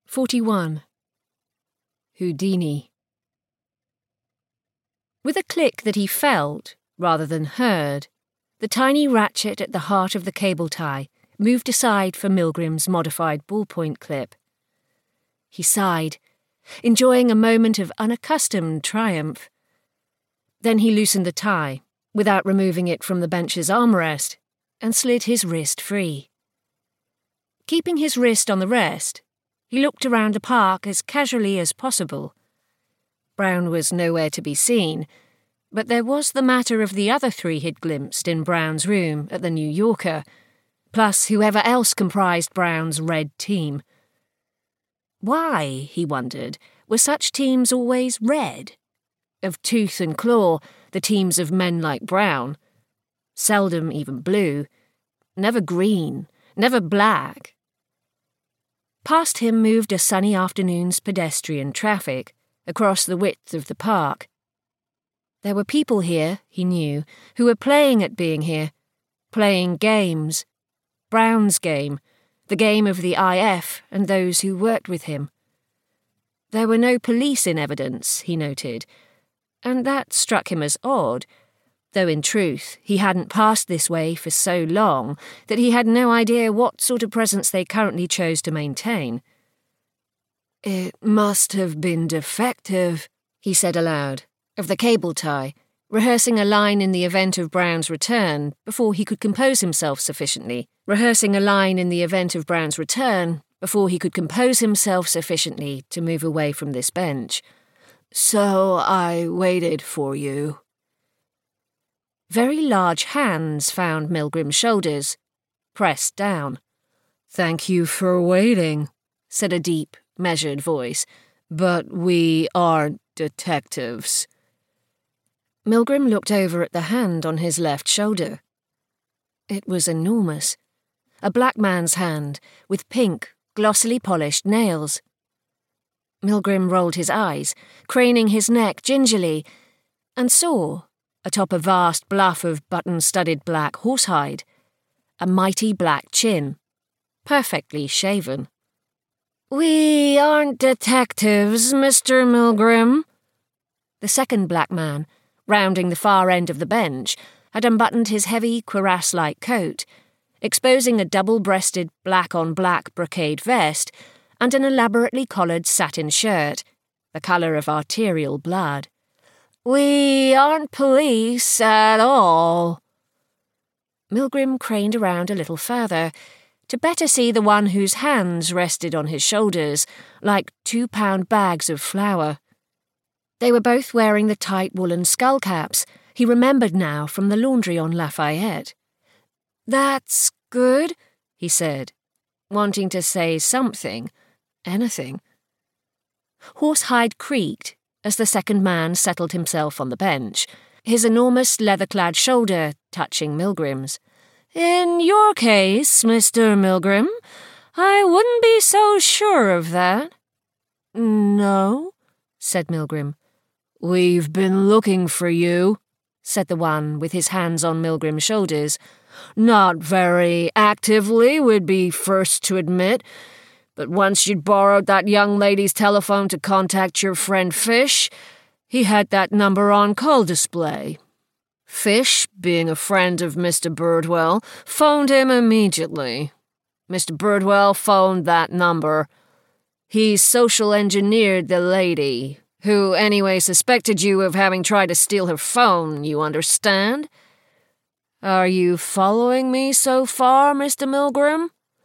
41. Houdini. With a click that he felt, rather than heard, the tiny ratchet at the heart of the cable tie moved aside for Milgrim's modified ballpoint clip. He sighed, enjoying a moment of unaccustomed triumph. Then he loosened the tie, without removing it from the bench's armrest, and slid his wrist free. Keeping his wrist on the rest, he looked around the park as casually as possible. Brown was nowhere to be seen, but there was the matter of the other three he'd glimpsed in Brown's room at the New Yorker, plus whoever else comprised Brown's red team. Why, he wondered, were such teams always red? Of tooth and claw, the teams of men like Brown. Seldom even blue. Never green. Never black. Past him moved a sunny afternoon's pedestrian traffic, across the width of the park. There were people here, he knew, who were playing at being here, playing games. Brown's game, the game of the IF and those who worked with him. There were no police in evidence, he noted, and that struck him as odd, though in truth he hadn't passed this way for so long that he had no idea what sort of presence they currently chose to maintain. "It must have been defective," he said aloud, of the cable tie, rehearsing a line in the event of Brown's return before he could compose himself sufficiently. To move away from this bench. "So I waited for you." Very large hands found Milgrim's shoulders, pressed down. "Thank you for waiting," said a deep, measured voice, "but we aren't detectives." Milgrim looked over at the hand on his left shoulder. It was enormous. A black man's hand, with pink, glossily polished nails. Milgrim rolled his eyes, craning his neck gingerly, and saw, atop a vast bluff of button-studded black horsehide, a mighty black chin, perfectly shaven. "We aren't detectives, Mr. Milgrim." The second black man, rounding the far end of the bench, had unbuttoned his heavy cuirass-like coat, exposing a double-breasted black-on-black brocade vest and an elaborately collared satin shirt, the colour of arterial blood. "We aren't police at all." Milgrim craned around a little further, to better see the one whose hands rested on his shoulders like 2-pound bags of flour. They were both wearing the tight woolen skullcaps he remembered now from the laundry on Lafayette. "That's good," he said, wanting to say something, anything. Horsehide creaked as the second man settled himself on the bench, his enormous leather-clad shoulder touching Milgrim's. "In your case, Mr. Milgrim, I wouldn't be so sure of that." "No," said Milgrim. "We've been looking for you," said the one with his hands on Milgrim's shoulders. "Not very actively, we'd be first to admit, but once you'd borrowed that young lady's telephone to contact your friend Fish, he had that number on call display. Fish, being a friend of Mr. Birdwell, phoned him immediately. Mr. Birdwell phoned that number. He social engineered the lady, who anyway suspected you of having tried to steal her phone, you understand? Are you following me so far, Mr. Milgrim?"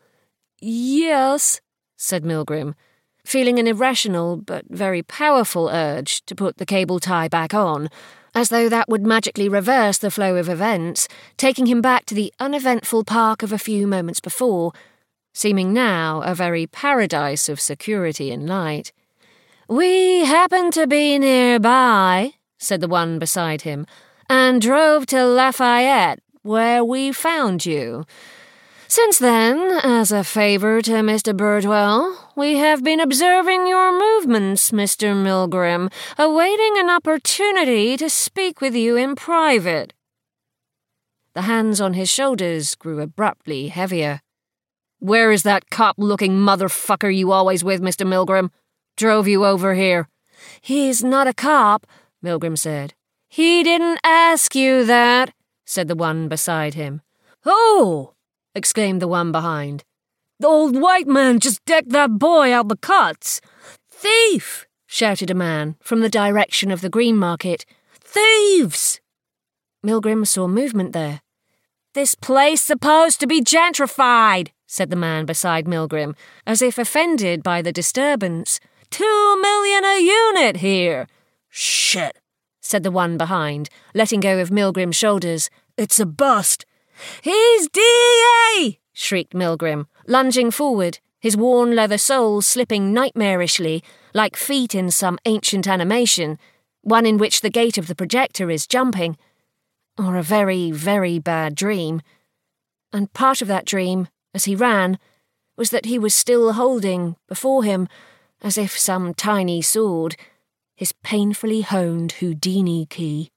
"Yes," said Milgrim, feeling an irrational but very powerful urge to put the cable tie back on, as though that would magically reverse the flow of events, taking him back to the uneventful park of a few moments before, seeming now a very paradise of security and light. "We happened to be nearby," said the one beside him, "and drove to Lafayette, where we found you. Since then, as a favour to Mr. Birdwell, we have been observing your movements, Mr. Milgrim, awaiting an opportunity to speak with you in private." The hands on his shoulders grew abruptly heavier. Where is that cop-looking motherfucker you always with, Mr. Milgram? Drove you over here. He's not a cop, Milgram said. He didn't ask you that, said the one beside him. Oh, exclaimed the one behind. The old white man just decked that boy out the cuts. Thief, shouted a man from the direction of the Green Market. Thieves! Milgram saw movement there. This place supposed to be gentrified, said the man beside Milgram, as if offended by the disturbance. 2 million a unit here. Shit, said the one behind, letting go of Milgram's shoulders. It's a bust. He's DA! Shrieked Milgram, lunging forward, his worn leather soles slipping nightmarishly, like feet in some ancient animation, one in which the gate of the projector is jumping. Or a very, very bad dream. And part of that dream, as he ran, was that he was still holding, before him, as if some tiny sword, his painfully honed Houdini key.